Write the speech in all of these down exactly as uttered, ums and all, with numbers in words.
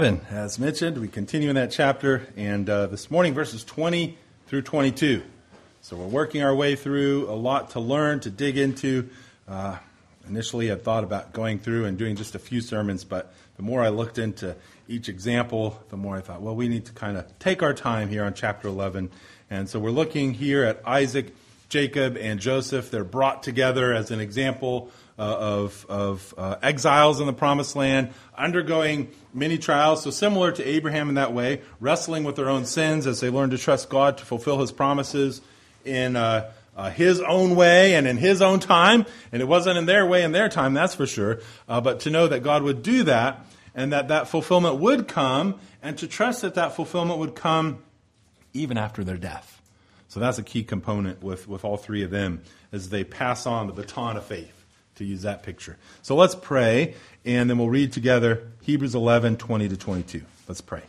As mentioned, we continue in that chapter, and uh, this morning verses twenty through twenty-two. So we're working our way through a lot to learn, to dig into. Uh, initially, I thought about going through and doing just a few sermons, but the more I looked into each example, the more I thought, well, we need to kind of take our time here on chapter eleven. And so we're looking here at Isaac, Jacob, and Joseph. They're brought together as an example uh, of, of uh, exiles in the Promised Land, undergoing many trials, so similar to Abraham in that way, wrestling with their own sins as they learn to trust God to fulfill His promises in uh, uh, His own way and in His own time. And it wasn't in their way in their time, that's for sure. Uh, but to know that God would do that and that that fulfillment would come, and to trust that that fulfillment would come even after their death. So that's a key component with, with all three of them as they pass on the baton of faith, to use that picture. So let's pray, and then we'll read together Hebrews eleven, twenty to twenty-two. Let's pray.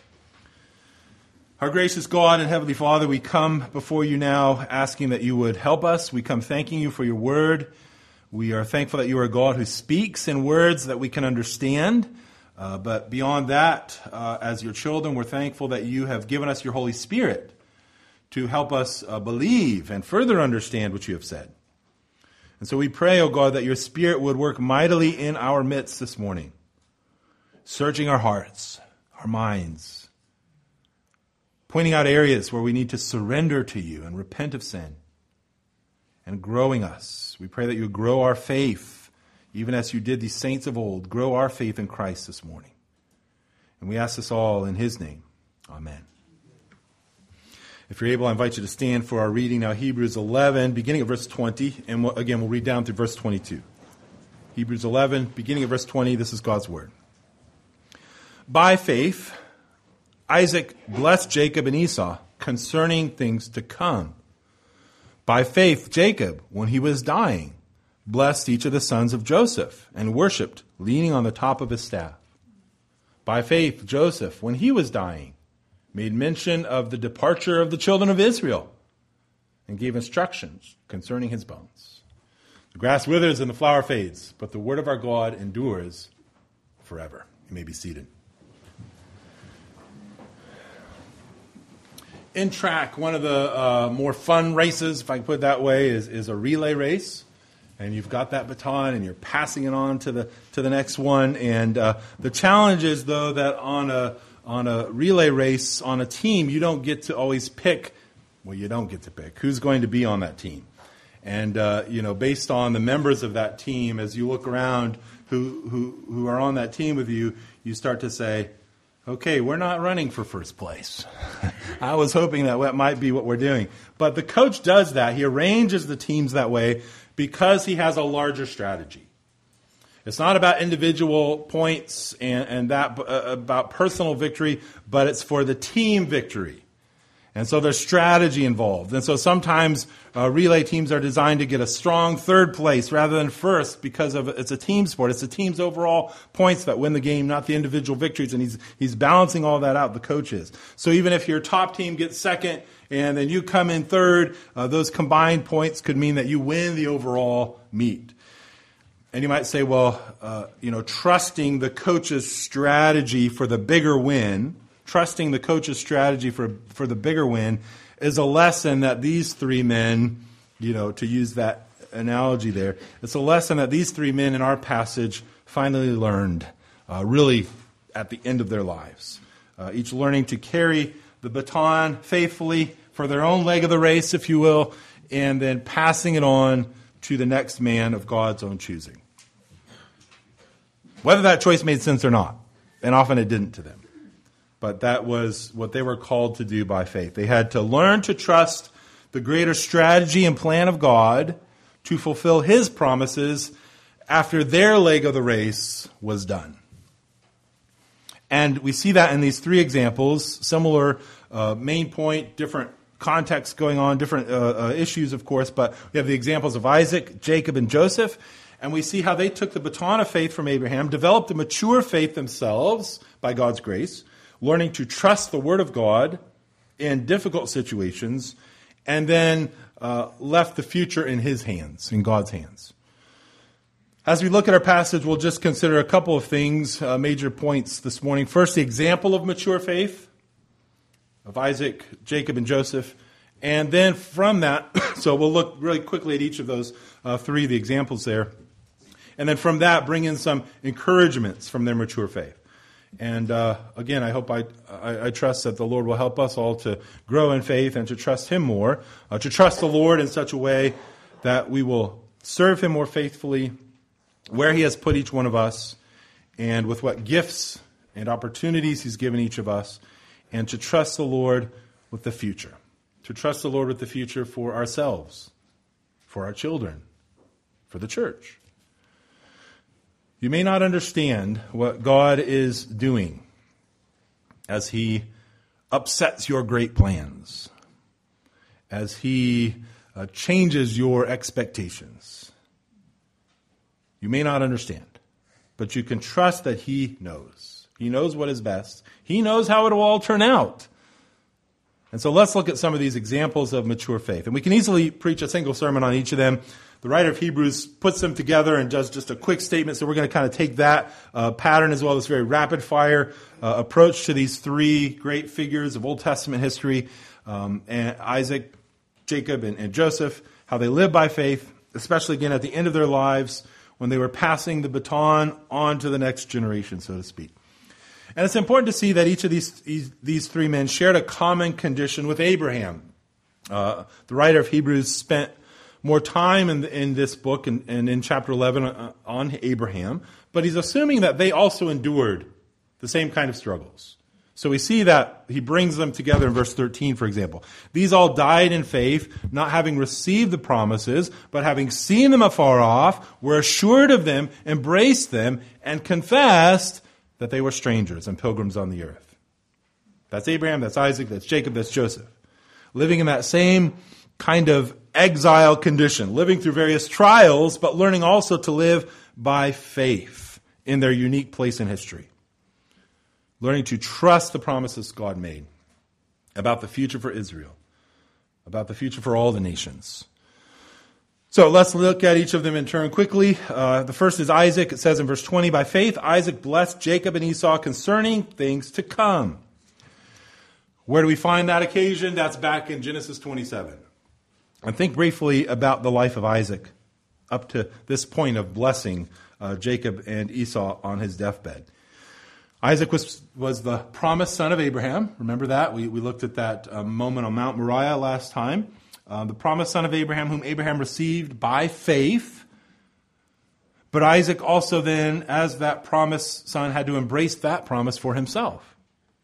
Our gracious God and Heavenly Father, we come before you now asking that you would help us. We come thanking you for your word. We are thankful that you are a God who speaks in words that we can understand. Uh, but beyond that, uh, as your children, we're thankful that you have given us your Holy Spirit to help us uh, believe and further understand what you have said. And so we pray, O God, that your Spirit would work mightily in our midst this morning, searching our hearts, our minds, pointing out areas where we need to surrender to you and repent of sin, and growing us. We pray that you grow our faith, even as you did the saints of old. Grow our faith in Christ this morning. And we ask this all in his name. Amen. If you're able, I invite you to stand for our reading now, Hebrews eleven, beginning at verse twenty. And we'll, again, we'll read down through verse twenty-two. Hebrews eleven, beginning at verse twenty. This is God's word. By faith, Isaac blessed Jacob and Esau concerning things to come. By faith, Jacob, when he was dying, blessed each of the sons of Joseph and worshipped, leaning on the top of his staff. By faith, Joseph, when he was dying, made mention of the departure of the children of Israel and gave instructions concerning his bones. The grass withers and the flower fades, but the word of our God endures forever. You may be seated. In track, one of the uh, more fun races, if I can put it that way, is, is a relay race. And you've got that baton, and you're passing it on to the to the next one. And uh, the challenge is, though, that on a on a relay race, on a team, you don't get to always pick. Well, you don't get to pick who's going to be on that team. And uh, you know, based on the members of that team, as you look around, who who who are on that team with you, you start to say, okay, we're not running for first place. I was hoping that that might be what we're doing. But the coach does that. He arranges the teams that way because he has a larger strategy. It's not about individual points and, and that uh, about personal victory, but it's for the team victory. And so there's strategy involved. And so sometimes uh, relay teams are designed to get a strong third place rather than first because of it's a team sport. It's the team's overall points that win the game, not the individual victories. And he's he's balancing all that out, the coach is. So even if your top team gets second and then you come in third, uh, those combined points could mean that you win the overall meet. And you might say, well, uh, you know, trusting the coach's strategy for the bigger win, trusting the coach's strategy for for the bigger win is a lesson that these three men, you know, to use that analogy there, it's a lesson that these three men in our passage finally learned, uh, really at the end of their lives. Uh, each learning to carry the baton faithfully for their own leg of the race, if you will, and then passing it on to the next man of God's own choosing. Whether that choice made sense or not, and often it didn't to them. But that was what they were called to do by faith. They had to learn to trust the greater strategy and plan of God to fulfill His promises after their leg of the race was done. And we see that in these three examples, similar uh, main point, different contexts going on, different uh, uh, issues, of course. But we have the examples of Isaac, Jacob, and Joseph. And we see how they took the baton of faith from Abraham, developed a mature faith themselves by God's grace, learning to trust the Word of God in difficult situations, and then uh, left the future in His hands, in God's hands. As we look at our passage, we'll just consider a couple of things, uh, major points this morning. First, the example of mature faith of Isaac, Jacob, and Joseph. And then from that, so we'll look really quickly at each of those uh, three, the examples there. And then from that, bring in some encouragements from their mature faith. And uh, again, I hope I, I I trust that the Lord will help us all to grow in faith and to trust Him more, uh, to trust the Lord in such a way that we will serve Him more faithfully where He has put each one of us and with what gifts and opportunities He's given each of us, and to trust the Lord with the future, to trust the Lord with the future for ourselves, for our children, for the church. You may not understand what God is doing as He upsets your great plans, as He uh, changes your expectations. You may not understand, but you can trust that He knows. He knows what is best. He knows how it will all turn out. And so let's look at some of these examples of mature faith. And we can easily preach a single sermon on each of them. The writer of Hebrews puts them together and does just a quick statement. So we're going to kind of take that uh, pattern as well, this very rapid-fire uh, approach to these three great figures of Old Testament history, um, and Isaac, Jacob, and, and Joseph, how they lived by faith, especially again at the end of their lives when they were passing the baton on to the next generation, so to speak. And it's important to see that each of these these, these three men shared a common condition with Abraham. Uh, the writer of Hebrews spent more time in, in this book and, and in chapter eleven on Abraham, but he's assuming that they also endured the same kind of struggles. So we see that he brings them together in verse thirteen, for example. These all died in faith, not having received the promises, but having seen them afar off, were assured of them, embraced them, and confessed that they were strangers and pilgrims on the earth. That's Abraham, that's Isaac, that's Jacob, that's Joseph. Living in that same kind of exile condition, living through various trials, but learning also to live by faith in their unique place in history. Learning to trust the promises God made about the future for Israel, about the future for all the nations. So let's look at each of them in turn quickly. Uh, the first is Isaac. It says in verse twenty, by faith Isaac blessed Jacob and Esau concerning things to come. Where do we find that occasion? That's back in Genesis twenty-seven. And think briefly about the life of Isaac up to this point of blessing uh, Jacob and Esau on his deathbed. Isaac was, was the promised son of Abraham. Remember that? We, we looked at that uh, moment on Mount Moriah last time. Uh, the promised son of Abraham, whom Abraham received by faith. But Isaac also then, as that promised son, had to embrace that promise for himself.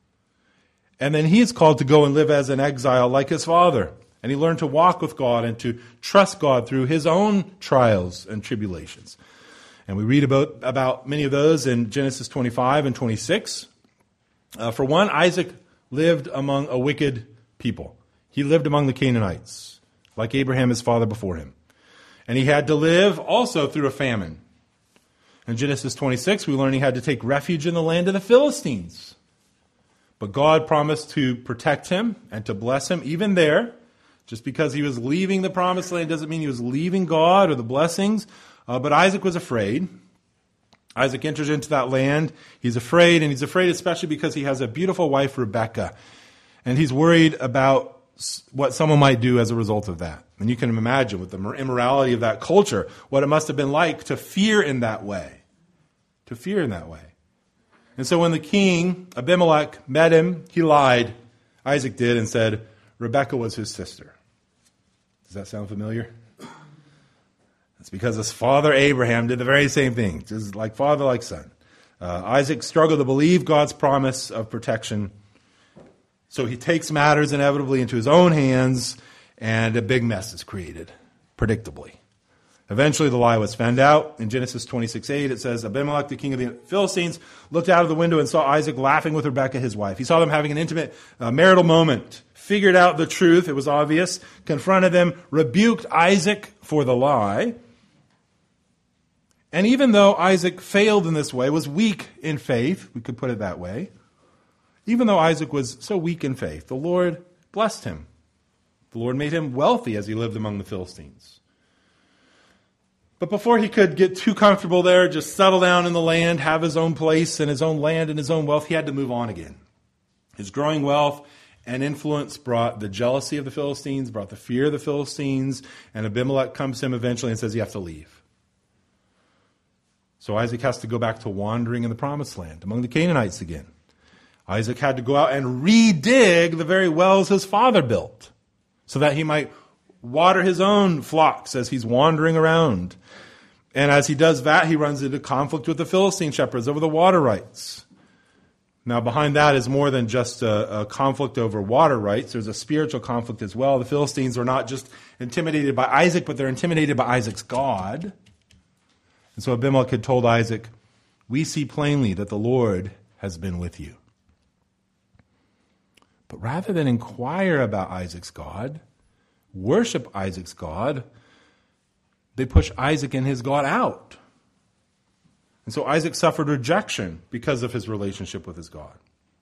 And then he is called to go and live as an exile like his father. And he learned to walk with God and to trust God through his own trials and tribulations. And we read about, about many of those in Genesis twenty-five and twenty-six. Uh, for one, Isaac lived among a wicked people. He lived among the Canaanites, like Abraham, his father, before him. And he had to live also through a famine. In Genesis twenty-six, we learn he had to take refuge in the land of the Philistines. But God promised to protect him and to bless him even there. Just because he was leaving the promised land doesn't mean he was leaving God or the blessings. Uh, but Isaac was afraid. Isaac enters into that land. He's afraid, and he's afraid especially because he has a beautiful wife, Rebekah. And he's worried about what someone might do as a result of that. And you can imagine with the immorality of that culture, what it must have been like to fear in that way. To fear in that way. And so when the king, Abimelech, met him, he lied. Isaac did and said, Rebekah was his sister. Does that sound familiar? It's because his father Abraham did the very same thing, just like father, like son. Uh, Isaac struggled to believe God's promise of protection. So he takes matters inevitably into his own hands, and a big mess is created, predictably. Eventually the lie was found out. In Genesis twenty-six eight, it says, Abimelech, the king of the Philistines, looked out of the window and saw Isaac laughing with Rebekah, his wife. He saw them having an intimate uh, marital moment, figured out the truth, it was obvious, confronted them, rebuked Isaac for the lie. And even though Isaac failed in this way, was weak in faith, we could put it that way, even though Isaac was so weak in faith, the Lord blessed him. The Lord made him wealthy as he lived among the Philistines. But before he could get too comfortable there, just settle down in the land, have his own place and his own land and his own wealth, he had to move on again. His growing wealth and influence brought the jealousy of the Philistines, brought the fear of the Philistines, and Abimelech comes to him eventually and says you have to leave. So Isaac has to go back to wandering in the promised land among the Canaanites again. Isaac had to go out and redig the very wells his father built so that he might water his own flocks as he's wandering around. And as he does that, he runs into conflict with the Philistine shepherds over the water rights. Now, behind that is more than just a, a conflict over water rights. There's a spiritual conflict as well. The Philistines are not just intimidated by Isaac, but they're intimidated by Isaac's God. And so Abimelech had told Isaac, "We see plainly that the Lord has been with you." But rather than inquire about Isaac's God, worship Isaac's God, they push Isaac and his God out. And so Isaac suffered rejection because of his relationship with his God.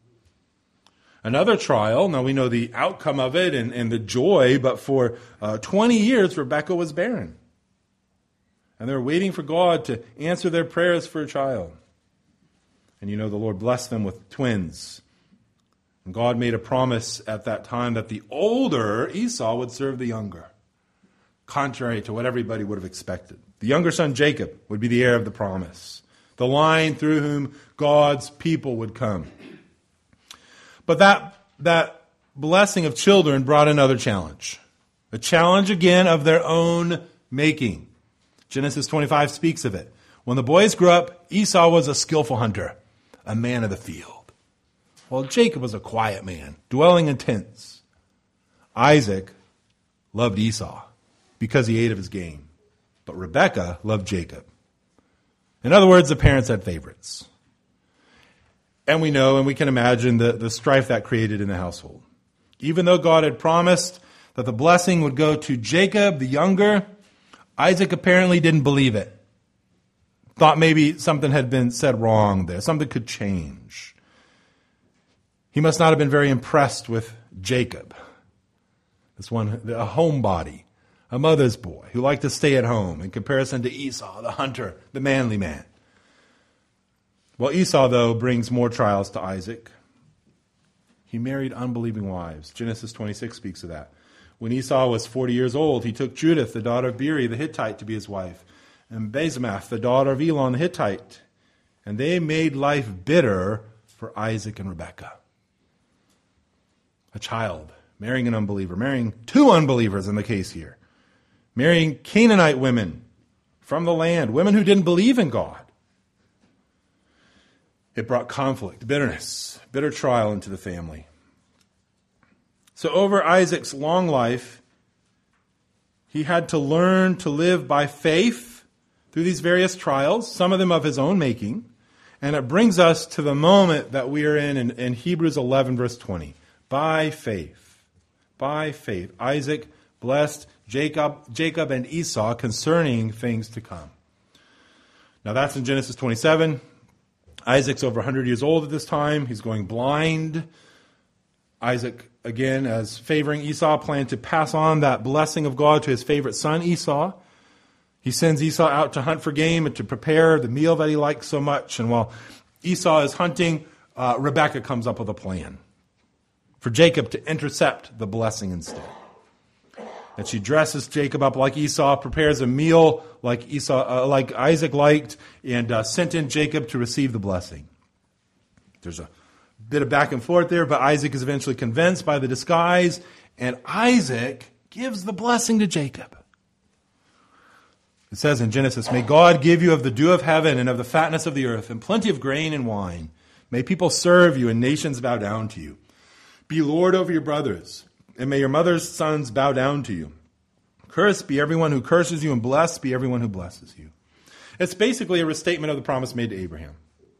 Another trial, now we know the outcome of it and, and the joy, but for uh, twenty years, Rebekah was barren. And they're waiting for God to answer their prayers for a child. And you know the Lord blessed them with twins. And God made a promise at that time that the older Esau would serve the younger, contrary to what everybody would have expected. The younger son, Jacob, would be the heir of the promise, the line through whom God's people would come. But that, that blessing of children brought another challenge, a challenge again of their own making. Genesis twenty-five speaks of it. When the boys grew up, Esau was a skillful hunter, a man of the field. While Jacob was a quiet man, dwelling in tents. Isaac loved Esau because he ate of his game. But Rebekah loved Jacob. In other words, the parents had favorites. And we know and we can imagine the, the strife that created in the household. Even though God had promised that the blessing would go to Jacob, the younger, Isaac apparently didn't believe it. Thought maybe something had been said wrong there. Something could change. He must not have been very impressed with Jacob. This one, a homebody, a mother's boy who liked to stay at home in comparison to Esau, the hunter, the manly man. Well, Esau, though, brings more trials to Isaac. He married unbelieving wives. Genesis twenty-six speaks of that. When Esau was forty years old, he took Judith, the daughter of Beeri, the Hittite, to be his wife, and Basemath, the daughter of Elon, the Hittite. And they made life bitter for Isaac and Rebekah. A child marrying an unbeliever, marrying two unbelievers in the case here, marrying Canaanite women from the land, women who didn't believe in God. It brought conflict, bitterness, bitter trial into the family. So over Isaac's long life, he had to learn to live by faith through these various trials, some of them of his own making. And it brings us to the moment that we are in in, in Hebrews eleven, verse twenty. By faith, by faith, Isaac blessed Jacob, Jacob and Esau concerning things to come. Now that's in Genesis twenty-seven. Isaac's over one hundred years old at this time. He's going blind. Isaac, again, as favoring Esau, planned to pass on that blessing of God to his favorite son, Esau. He sends Esau out to hunt for game and to prepare the meal that he likes so much. And while Esau is hunting, uh, Rebekah comes up with a plan for Jacob to intercept the blessing instead. And she dresses Jacob up like Esau, prepares a meal like Esau, uh, like Isaac liked, and uh, sent in Jacob to receive the blessing. There's a bit of back and forth there, but Isaac is eventually convinced by the disguise, and Isaac gives the blessing to Jacob. It says in Genesis, "May God give you of the dew of heaven and of the fatness of the earth and plenty of grain and wine. May people serve you and nations bow down to you. Be Lord over your brothers, and may your mother's sons bow down to you. Cursed be everyone who curses you, and blessed be everyone who blesses you." It's basically a restatement of the promise made to Abraham.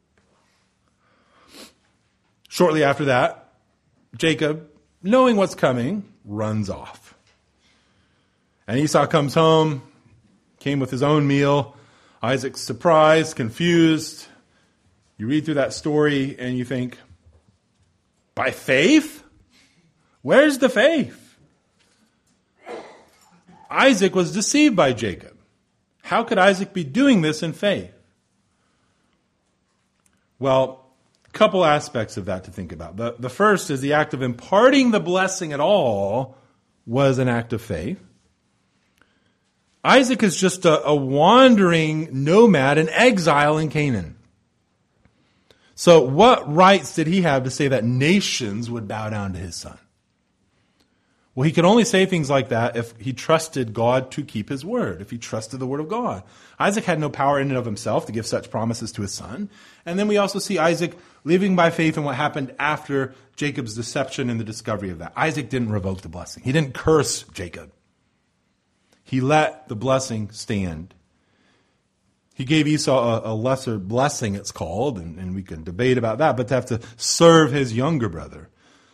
Shortly after that, Jacob, knowing what's coming, runs off. And Esau comes home, came with his own meal. Isaac's surprised, confused. You read through that story and you think, by faith? Where's the faith? Isaac was deceived by Jacob. How could Isaac be doing this in faith? Well, a couple aspects of that to think about. The, the first is the act of imparting the blessing at all was an act of faith. Isaac is just a, a wandering nomad, an exile in Canaan. So what rights did he have to say that nations would bow down to his son? Well, he could only say things like that if he trusted God to keep his word, if he trusted the word of God. Isaac had no power in and of himself to give such promises to his son. And then we also see Isaac living by faith in what happened after Jacob's deception and the discovery of that. Isaac didn't revoke the blessing. He didn't curse Jacob. He let the blessing stand. He gave Esau a, a lesser blessing, it's called, and, and we can debate about that, but to have to serve his younger brother.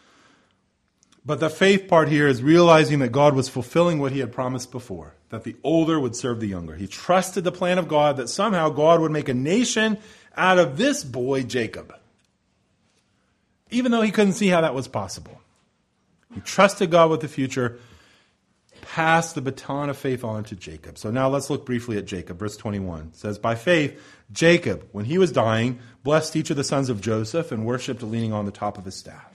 But the faith part here is realizing that God was fulfilling what he had promised before, that the older would serve the younger. He trusted the plan of God that somehow God would make a nation out of this boy, Jacob, even though he couldn't see how that was possible. He trusted God with the future, passed the baton of faith on to Jacob. So now let's look briefly at Jacob. Verse twenty-one says, by faith, Jacob, when he was dying, blessed each of the sons of Joseph and worshipped leaning on the top of his staff.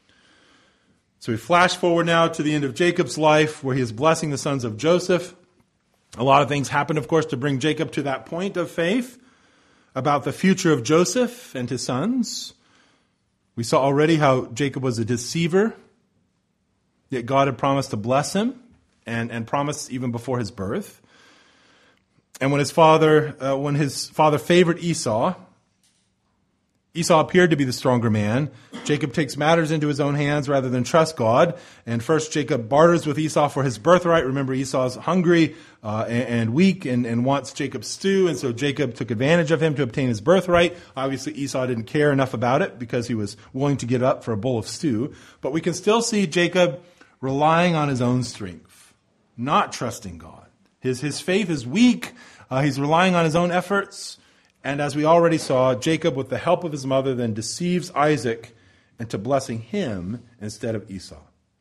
So we flash forward now to the end of Jacob's life where he is blessing the sons of Joseph. A lot of things happened, of course, to bring Jacob to that point of faith about the future of Joseph and his sons. We saw already how Jacob was a deceiver, yet God had promised to bless him. And, and promised even before his birth. And when his father, uh, when his father favored Esau, Esau appeared to be the stronger man. Jacob takes matters into his own hands rather than trust God. And first Jacob barters with Esau for his birthright. Remember, Esau's hungry uh, and, and weak and, and wants Jacob's stew. And so Jacob took advantage of him to obtain his birthright. Obviously, Esau didn't care enough about it because he was willing to get up for a bowl of stew. But we can still see Jacob relying on his own strength. Not trusting God. His, his faith is weak. Uh, he's relying on his own efforts. And as we already saw, Jacob, with the help of his mother, then deceives Isaac into blessing him instead of Esau.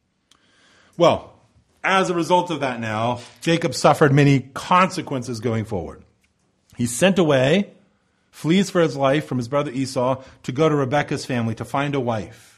Well, as a result of that now, Jacob suffered many consequences going forward. He's sent away, flees for his life from his brother Esau to go to Rebekah's family to find a wife.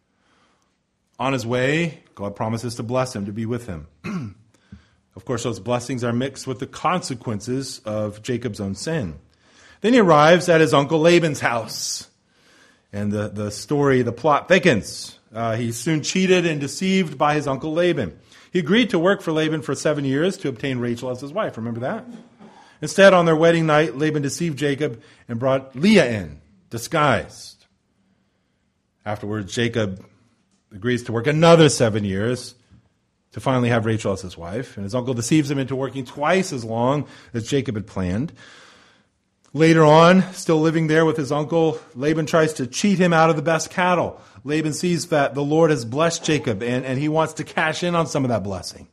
On his way, God promises to bless him, to be with him. Of course, those blessings are mixed with the consequences of Jacob's own sin. Then he arrives at his uncle Laban's house. And the, the story, the plot thickens. Uh, he's soon cheated and deceived by his uncle Laban. He agreed to work for Laban for seven years to obtain Rachel as his wife. Remember that? Instead, on their wedding night, Laban deceived Jacob and brought Leah in, disguised. Afterwards, Jacob agrees to work another seven years to finally have Rachel as his wife. And his uncle deceives him into working twice as long as Jacob had planned. Later on, still living there with his uncle, Laban tries to cheat him out of the best cattle. Laban sees that the Lord has blessed Jacob, and, and he wants to cash in on some of that blessing.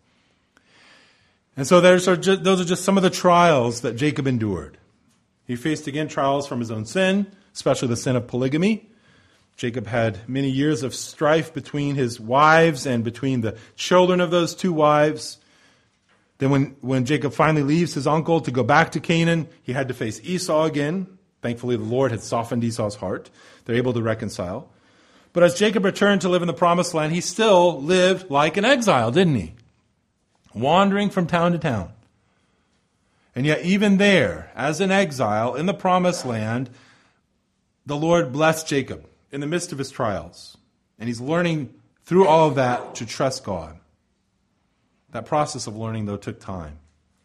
And so there's are just, those are just some of the trials that Jacob endured. He faced again trials from his own sin, especially the sin of polygamy. Jacob had many years of strife between his wives and between the children of those two wives. Then when, when Jacob finally leaves his uncle to go back to Canaan, he had to face Esau again. Thankfully, the Lord had softened Esau's heart. They're able to reconcile. But as Jacob returned to live in the promised land, he still lived like an exile, didn't he? Wandering from town to town. And yet even there, as an exile in the promised land, the Lord blessed Jacob in the midst of his trials. And he's learning through all of that to trust God. That process of learning, though, took time.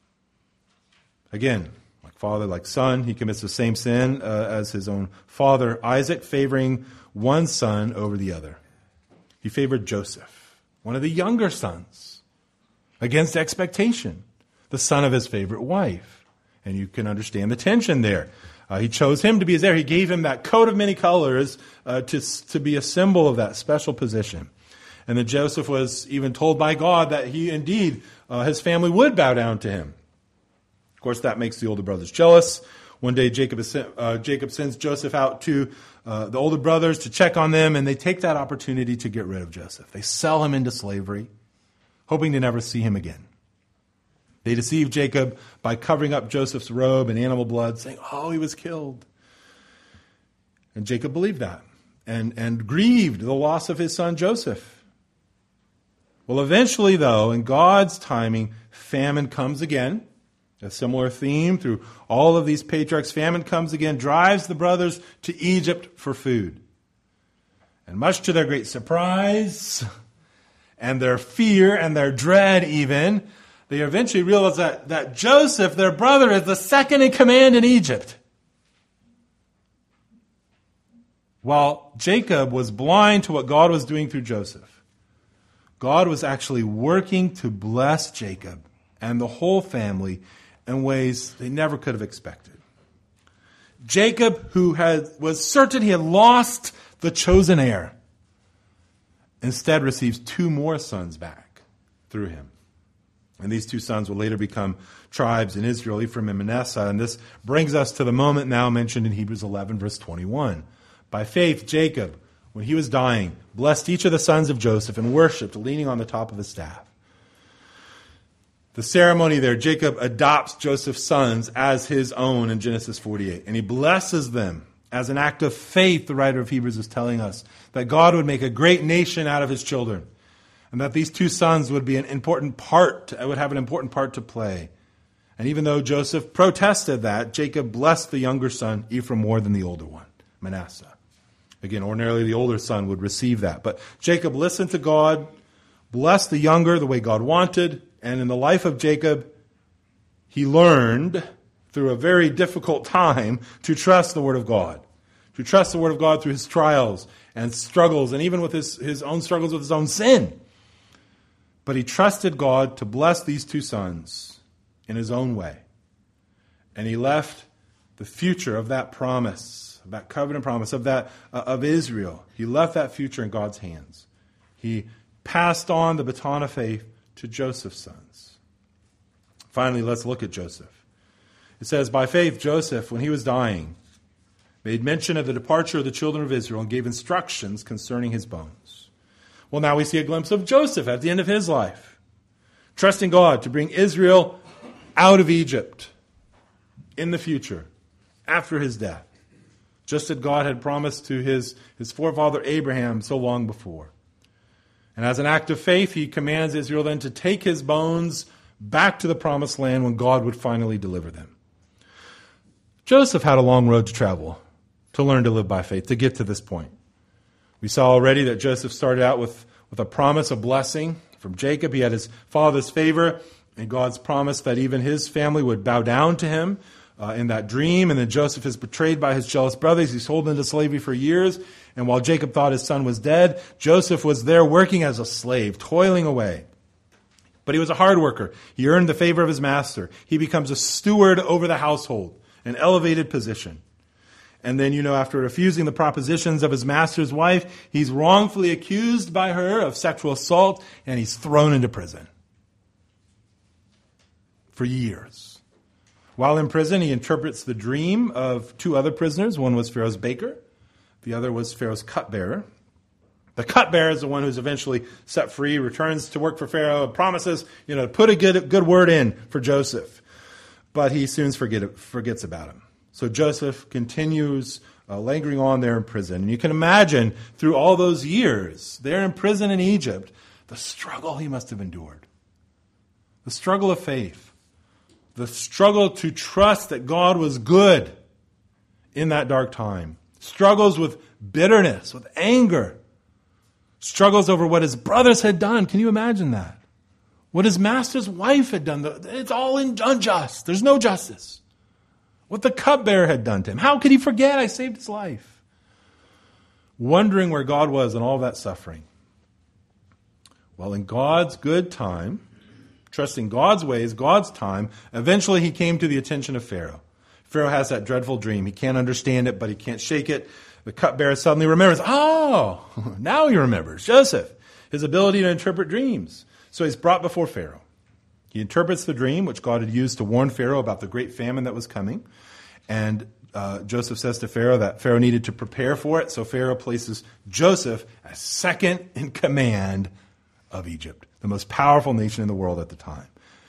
Again, like father, like son, he commits the same sin uh, as his own father, Isaac, favoring one son over the other. He favored Joseph, one of the younger sons, against expectation, the son of his favorite wife. And you can understand the tension there. Uh, he chose him to be his heir. He gave him that coat of many colors uh, to, to be a symbol of that special position. And then Joseph was even told by God that he indeed, uh, his family would bow down to him. Of course, that makes the older brothers jealous. One day, Jacob, is, uh, Jacob sends Joseph out to uh, the older brothers to check on them, and they take that opportunity to get rid of Joseph. They sell him into slavery, hoping to never see him again. They deceived Jacob by covering up Joseph's robe in animal blood, saying, oh, he was killed. And Jacob believed that and, and grieved the loss of his son Joseph. Well, eventually, though, in God's timing, famine comes again. A similar theme through all of these patriarchs. Famine comes again, drives the brothers to Egypt for food. And much to their great surprise and their fear and their dread even, they eventually realize that, that Joseph, their brother, is the second in command in Egypt. While Jacob was blind to what God was doing through Joseph, God was actually working to bless Jacob and the whole family in ways they never could have expected. Jacob, who had, was certain he had lost the chosen heir, instead receives two more sons back through him. And these two sons will later become tribes in Israel, Ephraim and Manasseh. And this brings us to the moment now mentioned in Hebrews eleven, verse twenty-one. By faith, Jacob, when he was dying, blessed each of the sons of Joseph and worshipped, leaning on the top of his staff. The ceremony there, Jacob adopts Joseph's sons as his own in Genesis forty-eight. And he blesses them as an act of faith, the writer of Hebrews is telling us, that God would make a great nation out of his children. And that these two sons would be an important part, would have an important part to play. And even though Joseph protested that, Jacob blessed the younger son, Ephraim, more than the older one, Manasseh. Again, ordinarily the older son would receive that. But Jacob listened to God, blessed the younger the way God wanted, and in the life of Jacob, he learned through a very difficult time to trust the Word of God. To trust the Word of God through his trials and struggles, and even with his, his own struggles with his own sin. But he trusted God to bless these two sons in his own way. And he left the future of that promise, of that covenant promise, of that uh, of Israel. He left that future in God's hands. He passed on the baton of faith to Joseph's sons. Finally, let's look at Joseph. It says, by faith, Joseph, when he was dying, made mention of the departure of the children of Israel and gave instructions concerning his bones. Well, now we see a glimpse of Joseph at the end of his life, trusting God to bring Israel out of Egypt in the future, after his death, just as God had promised to his, his forefather Abraham so long before. And as an act of faith, he commands Israel then to take his bones back to the promised land when God would finally deliver them. Joseph had a long road to travel to learn to live by faith, to get to this point. We saw already that Joseph started out with, with a promise of blessing from Jacob. He had his father's favor and God's promise that even his family would bow down to him uh, in that dream. And then Joseph is betrayed by his jealous brothers. He's sold into slavery for years. And while Jacob thought his son was dead, Joseph was there working as a slave, toiling away. But he was a hard worker. He earned the favor of his master. He becomes a steward over the household, an elevated position. And then, you know, after refusing the propositions of his master's wife, he's wrongfully accused by her of sexual assault, and he's thrown into prison for years. While in prison, he interprets the dream of two other prisoners. One was Pharaoh's baker. The other was Pharaoh's cupbearer. The cupbearer is the one who's eventually set free, returns to work for Pharaoh, and promises, you know, to put a good, good word in for Joseph. But he soon forget, forgets about him. So Joseph continues uh, lingering on there in prison. And you can imagine through all those years there in prison in Egypt, the struggle he must have endured. The struggle of faith. The struggle to trust that God was good in that dark time. Struggles with bitterness, with anger. Struggles over what his brothers had done. Can you imagine that? What his master's wife had done. It's all unjust. There's no justice. What the cupbearer had done to him. How could he forget I saved his life? Wondering where God was in all that suffering. Well, in God's good time, trusting God's ways, God's time, eventually he came to the attention of Pharaoh. Pharaoh has that dreadful dream. He can't understand it, but he can't shake it. The cupbearer suddenly remembers, oh, now he remembers Joseph, his ability to interpret dreams. So he's brought before Pharaoh. He interprets the dream, which God had used to warn Pharaoh about the great famine that was coming. And uh, Joseph says to Pharaoh that Pharaoh needed to prepare for it. So Pharaoh places Joseph as second in command of Egypt, the most powerful nation in the world at the time.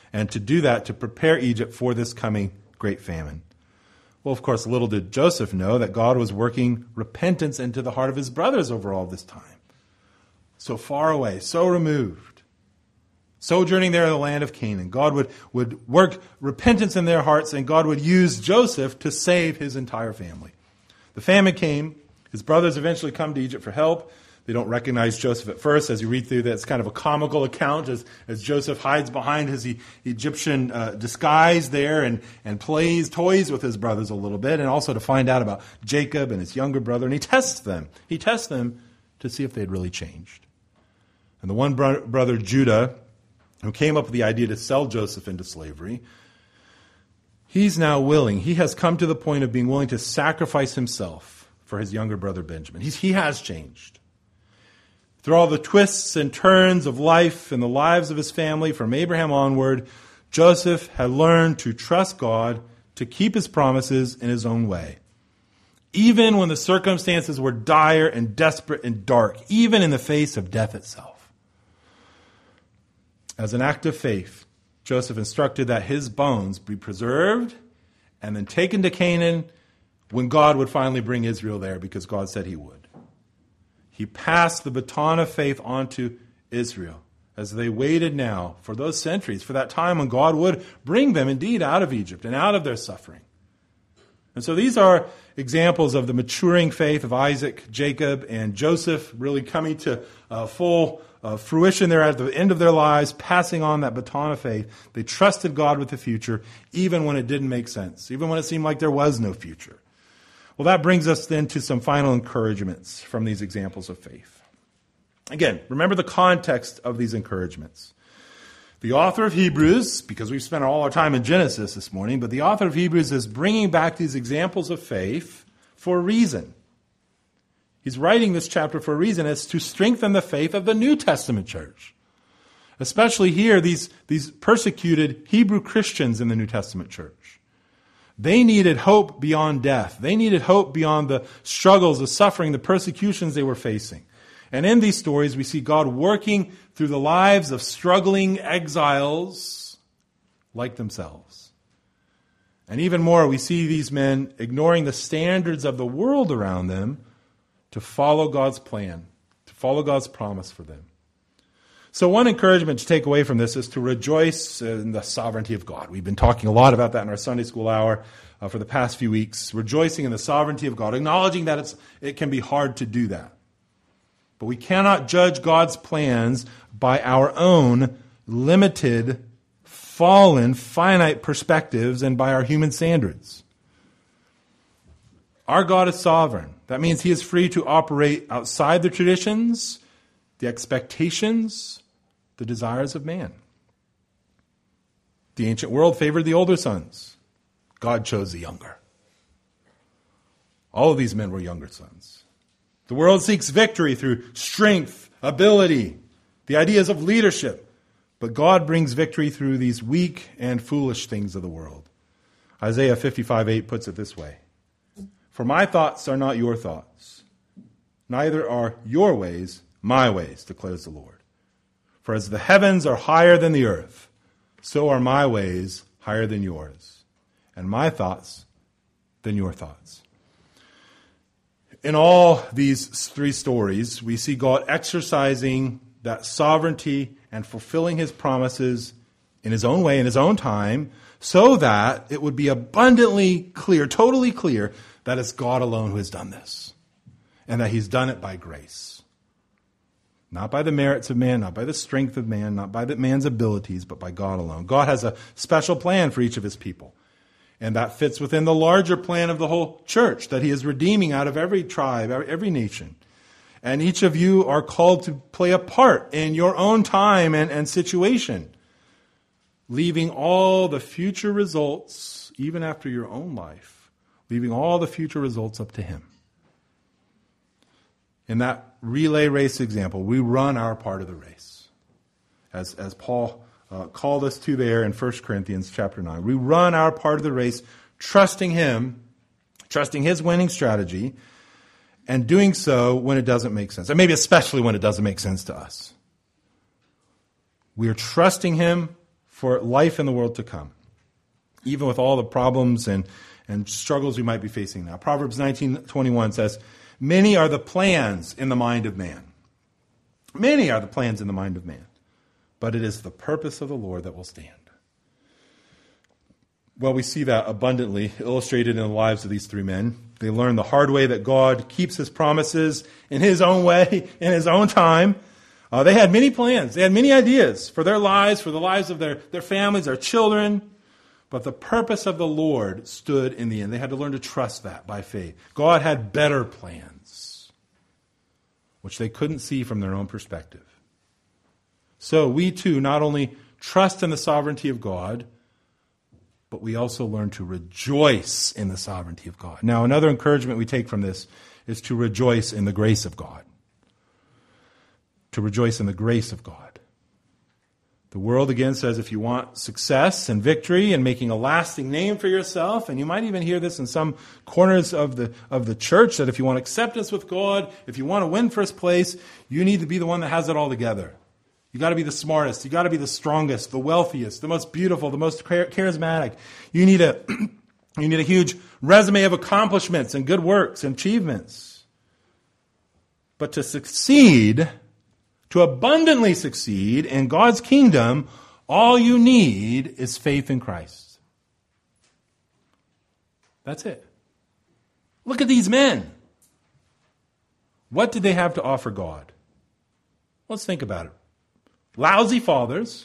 and to do that to prepare Egypt for this coming great famine. Well, of course, little did Joseph know that God was working repentance into the heart of his brothers over all this time. So far away, so removed, sojourning there in the land of Canaan. God would, would work repentance in their hearts, and God would use Joseph to save his entire family. The famine came. His brothers eventually come to Egypt for help. They don't recognize Joseph at first. As you read through that, it's kind of a comical account as, as Joseph hides behind his e- Egyptian uh, disguise there and, and plays, toys with his brothers a little bit, and also to find out about Jacob and his younger brother. And he tests them. He tests them to see if they'd really changed. And the one bro- brother, Judah, who came up with the idea to sell Joseph into slavery, he's now willing. He has come to the point of being willing to sacrifice himself for his younger brother, Benjamin. He's, he has changed. Through all the twists and turns of life and the lives of his family from Abraham onward, Joseph had learned to trust God, to keep his promises in his own way. Even when the circumstances were dire and desperate and dark, even in the face of death itself. As an act of faith, Joseph instructed that his bones be preserved and then taken to Canaan when God would finally bring Israel there, because God said he would. He passed the baton of faith on to Israel as they waited now for those centuries, for that time when God would bring them indeed out of Egypt and out of their suffering. And so these are examples of the maturing faith of Isaac, Jacob, and Joseph really coming to uh, full uh, fruition there at the end of their lives, passing on that baton of faith. They trusted God with the future, even when it didn't make sense, even when it seemed like there was no future. Well, that brings us then to some final encouragements from these examples of faith. Again, remember the context of these encouragements. The author of Hebrews, because we've spent all our time in Genesis this morning, but the author of Hebrews is bringing back these examples of faith for a reason. He's writing this chapter for a reason. It's to strengthen the faith of the New Testament church. Especially here, these, these persecuted Hebrew Christians in the New Testament church. They needed hope beyond death. They needed hope beyond the struggles, the suffering, the persecutions they were facing. And in these stories, we see God working through the lives of struggling exiles like themselves. And even more, we see these men ignoring the standards of the world around them to follow God's plan, to follow God's promise for them. So one encouragement to take away from this is to rejoice in the sovereignty of God. We've been talking a lot about that in our Sunday school hour uh, for the past few weeks, rejoicing in the sovereignty of God, acknowledging that it's, it can be hard to do that. But we cannot judge God's plans by our own limited, fallen, finite perspectives and by our human standards. Our God is sovereign. That means he is free to operate outside the traditions, the expectations, the desires of man. The ancient world favored the older sons. God chose the younger. All of these men were younger sons. The world seeks victory through strength, ability, the ideas of leadership. But God brings victory through these weak and foolish things of the world. Isaiah fifty-five eight puts it this way. For my thoughts are not your thoughts, neither are your ways my ways, declares the Lord. For as the heavens are higher than the earth, so are my ways higher than yours, and my thoughts than your thoughts. In all these three stories, we see God exercising that sovereignty and fulfilling his promises in his own way, in his own time, so that it would be abundantly clear, totally clear, that it's God alone who has done this, and that he's done it by grace. Not by the merits of man, not by the strength of man, not by the man's abilities, but by God alone. God has a special plan for each of his people. And that fits within the larger plan of the whole church that he is redeeming out of every tribe, every nation. And each of you are called to play a part in your own time and, and situation, leaving all the future results, even after your own life, leaving all the future results up to him. In that relay race example, we run our part of the race. As, as Paul uh, called us to there in First Corinthians chapter nine. We run our part of the race, trusting him, trusting his winning strategy, and doing so when it doesn't make sense. And maybe especially when it doesn't make sense to us. We are trusting him for life in the world to come, even with all the problems and, and struggles we might be facing now. Proverbs nineteen twenty-one says, many are the plans in the mind of man. Many are the plans in the mind of man, but it is the purpose of the Lord that will stand. Well, we see that abundantly illustrated in the lives of these three men. They learn the hard way that God keeps his promises in his own way, in his own time. Uh, they had many plans. They had many ideas for their lives, for the lives of their, their families, their children. But the purpose of the Lord stood in the end. They had to learn to trust that by faith. God had better plans, which they couldn't see from their own perspective. So we too not only trust in the sovereignty of God, but we also learn to rejoice in the sovereignty of God. Now, another encouragement we take from this is to rejoice in the grace of God. To rejoice in the grace of God. The world again says if you want success and victory and making a lasting name for yourself, and you might even hear this in some corners of the of the church, that if you want acceptance with God, if you want to win first place, you need to be the one that has it all together. You got to be the smartest. You got to be the strongest, the wealthiest, the most beautiful, the most charismatic. You need a you need a huge resume of accomplishments and good works and achievements. But to succeed, to abundantly succeed in God's kingdom, all you need is faith in Christ. That's it. Look at these men. What did they have to offer God? Let's think about it. Lousy fathers,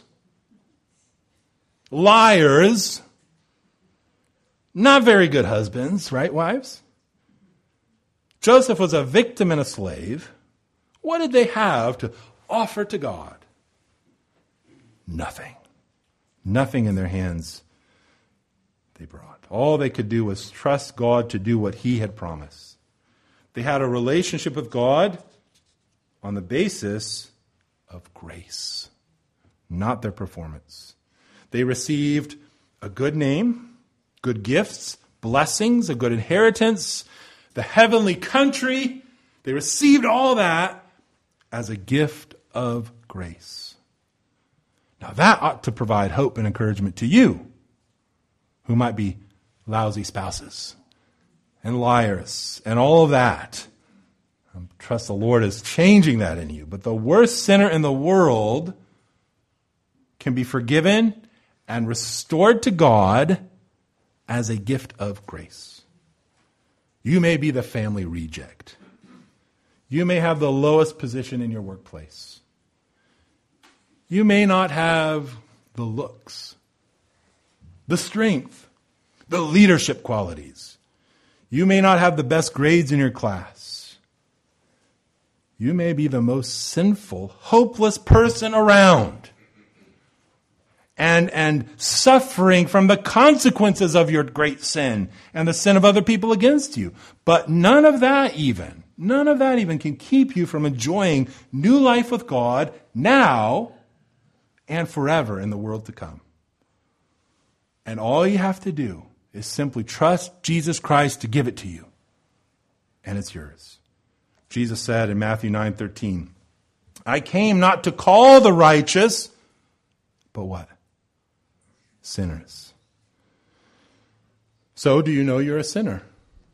liars, not very good husbands, right, wives? Joseph was a victim and a slave. What did they have to offer to God? Nothing. Nothing in their hands they brought. All they could do was trust God to do what he had promised. They had a relationship with God on the basis of grace, not their performance. They received a good name, good gifts, blessings, a good inheritance, the heavenly country. They received all that as a gift of grace. Now that ought to provide hope and encouragement to you, who might be lousy spouses and liars and all of that. I trust the Lord is changing that in you. But the worst sinner in the world can be forgiven and restored to God as a gift of grace. You may be the family reject. You may have the lowest position in your workplace. You may not have the looks, the strength, the leadership qualities. You may not have the best grades in your class. You may be the most sinful, hopeless person around. And, and suffering from the consequences of your great sin and the sin of other people against you. But none of that even, none of that even can keep you from enjoying new life with God now and forever in the world to come. And all you have to do is simply trust Jesus Christ to give it to you. And it's yours. Jesus said in Matthew nine thirteen, I came not to call the righteous, but what? Sinners. So do you know you're a sinner?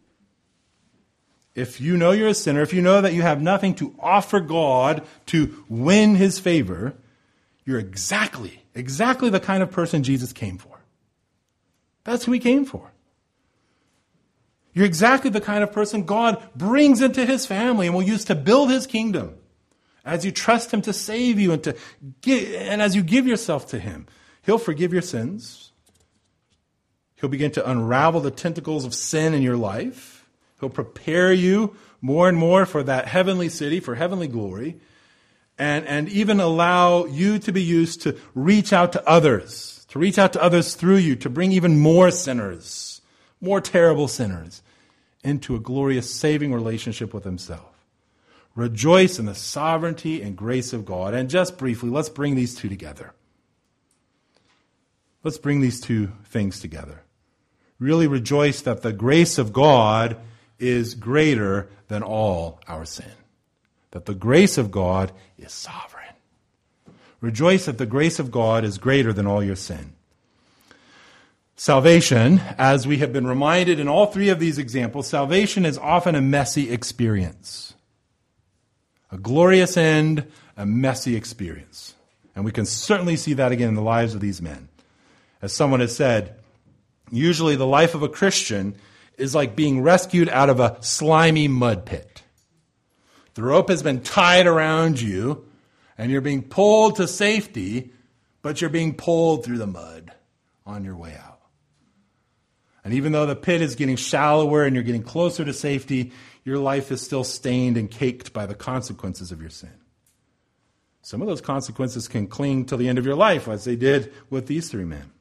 If you know you're a sinner, if you know that you have nothing to offer God to win his favor, you're exactly, exactly the kind of person Jesus came for. That's who he came for. You're exactly the kind of person God brings into his family and will use to build his kingdom as you trust him to save you and to give, and as you give yourself to him. He'll forgive your sins. He'll begin to unravel the tentacles of sin in your life. He'll prepare you more and more for that heavenly city, for heavenly glory, and, and even allow you to be used to reach out to others, to reach out to others through you, to bring even more sinners, more terrible sinners, into a glorious saving relationship with himself. Rejoice in the sovereignty and grace of God. And just briefly, let's bring these two together. Let's bring these two things together. Really rejoice that the grace of God is greater than all our sin. That the grace of God is sovereign. Rejoice that the grace of God is greater than all your sin. Salvation, as we have been reminded in all three of these examples, salvation is often a messy experience. A glorious end, a messy experience. And we can certainly see that again in the lives of these men. As someone has said, usually the life of a Christian is like being rescued out of a slimy mud pit. The rope has been tied around you, and you're being pulled to safety, but you're being pulled through the mud on your way out. And even though the pit is getting shallower and you're getting closer to safety, your life is still stained and caked by the consequences of your sin. Some of those consequences can cling till the end of your life, as they did with these three men.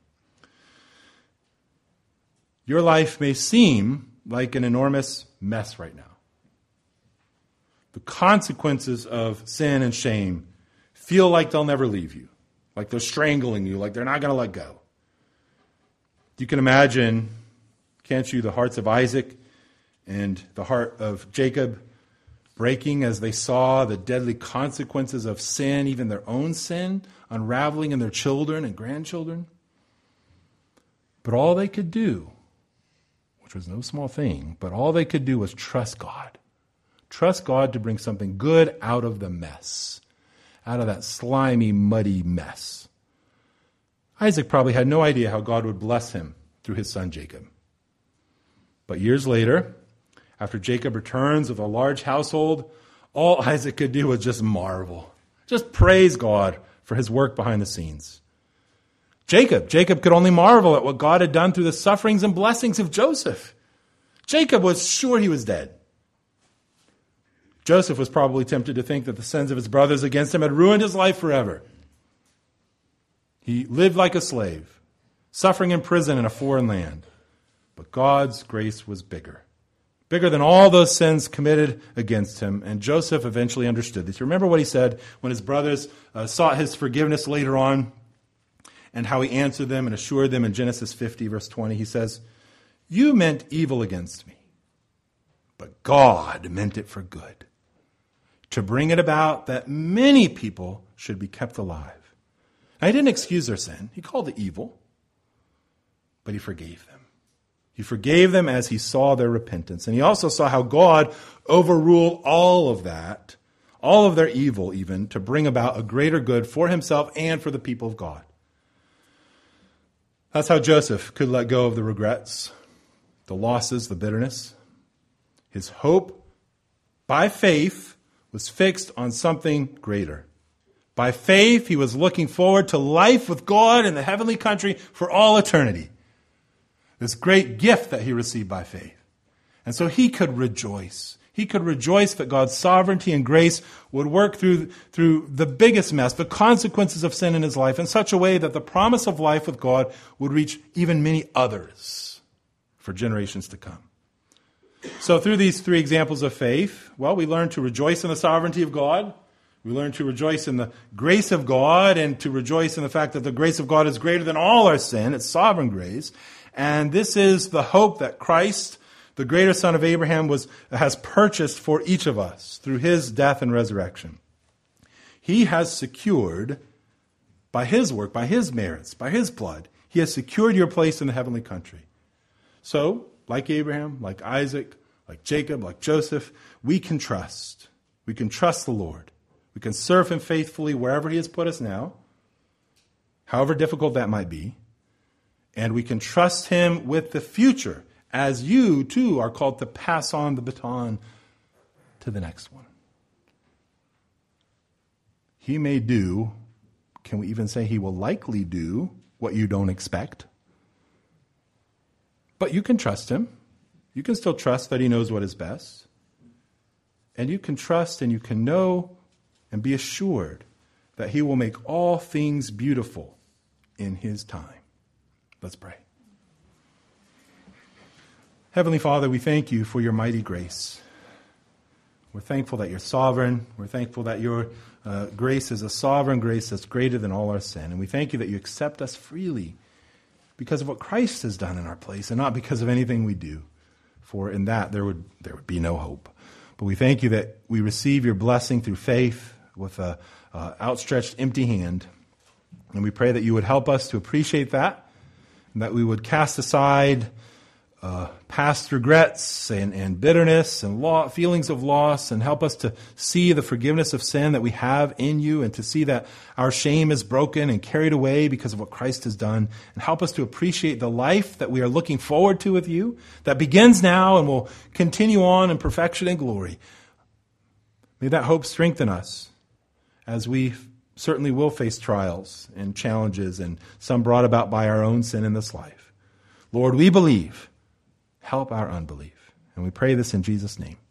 Your life may seem like an enormous mess right now. The consequences of sin and shame feel like they'll never leave you, like they're strangling you, like they're not going to let go. You can imagine, can't you, the hearts of Isaac and the heart of Jacob breaking as they saw the deadly consequences of sin, even their own sin, unraveling in their children and grandchildren. But all they could do, which was no small thing, but all they could do was trust God. Trust God to bring something good out of the mess, out of that slimy, muddy mess. Isaac probably had no idea how God would bless him through his son Jacob. But years later, after Jacob returns with a large household, all Isaac could do was just marvel, just praise God for his work behind the scenes. Jacob, Jacob could only marvel at what God had done through the sufferings and blessings of Joseph. Jacob was sure he was dead. Joseph was probably tempted to think that the sins of his brothers against him had ruined his life forever. He lived like a slave, suffering in prison in a foreign land. But God's grace was bigger. Bigger than all those sins committed against him. And Joseph eventually understood this. You remember what he said when his brothers uh, sought his forgiveness later on, and how he answered them and assured them in Genesis fifty, verse twenty. He says, "You meant evil against me, but God meant it for good, to bring it about that many people should be kept alive." Now, he didn't excuse their sin. He called it evil, but he forgave them. He forgave them as he saw their repentance. And he also saw how God overruled all of that, all of their evil even, to bring about a greater good for himself and for the people of God. That's how Joseph could let go of the regrets, the losses, the bitterness. His hope, by faith, was fixed on something greater. By faith, he was looking forward to life with God in the heavenly country for all eternity. This great gift that he received by faith. And so he could rejoice. He could rejoice that God's sovereignty and grace would work through, through the biggest mess, the consequences of sin in his life, in such a way that the promise of life with God would reach even many others for generations to come. So through these three examples of faith, well, we learn to rejoice in the sovereignty of God. We learn to rejoice in the grace of God and to rejoice in the fact that the grace of God is greater than all our sin. It's sovereign grace. And this is the hope that Christ, the greater Son of Abraham, was has purchased for each of us through his death and resurrection. He has secured, by his work, by his merits, by his blood, he has secured your place in the heavenly country. So, like Abraham, like Isaac, like Jacob, like Joseph, we can trust. We can trust the Lord. We can serve him faithfully wherever he has put us now, however difficult that might be. And we can trust him with the future, as you, too, are called to pass on the baton to the next one. He may do, can we even say he will likely do, what you don't expect? But you can trust him. You can still trust that he knows what is best. And you can trust and you can know and be assured that he will make all things beautiful in his time. Let's pray. Heavenly Father, we thank you for your mighty grace. We're thankful that you're sovereign. We're thankful that your uh, grace is a sovereign grace that's greater than all our sin. And we thank you that you accept us freely because of what Christ has done in our place and not because of anything we do. For in that there would there would be no hope. But we thank you that we receive your blessing through faith. with a uh, outstretched empty hand. And we pray that you would help us to appreciate that, and that we would cast aside uh, past regrets and, and bitterness and lo- feelings of loss, and help us to see the forgiveness of sin that we have in you, and to see that our shame is broken and carried away because of what Christ has done, and help us to appreciate the life that we are looking forward to with you, that begins now and will continue on in perfection and glory. May that hope strengthen us as we certainly will face trials and challenges, and some brought about by our own sin in this life. Lord, we believe. Help our unbelief. And we pray this in Jesus' name.